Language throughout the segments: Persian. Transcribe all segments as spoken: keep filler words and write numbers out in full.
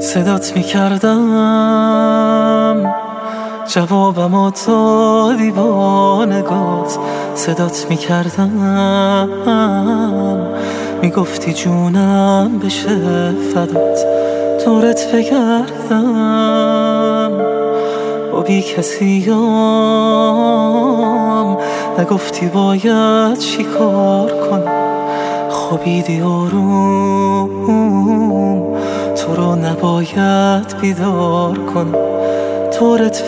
صدات میکردم جوابمو دادی با نگات، صدات میکردم میگفتی جونم بشه فدات، دورت بگردم با بی کسیم، نگفتی باید چی کار کنم، خوابیدی آروم تو رو نباید بیدار کنم، دورت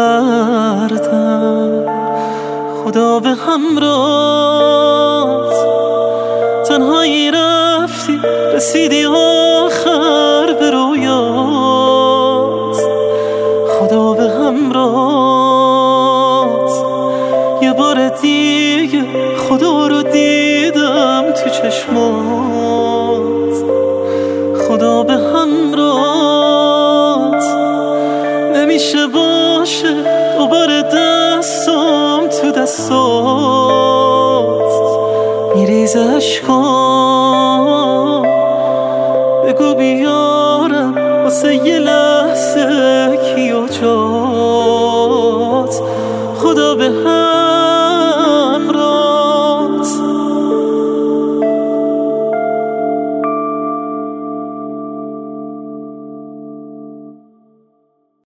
بگردم خدا به همراهت، تنهایی رفتی رسیدی آخر به رویات، خدا به همراهت یه بار دیگه خدا رو دیدم تو چشمات، خدا به همراهت نمیشه باشه دوباره دستم تو دستات، میریزه اشکام بگو بیارم واسه یه لحظه کیو جات، خدا به هم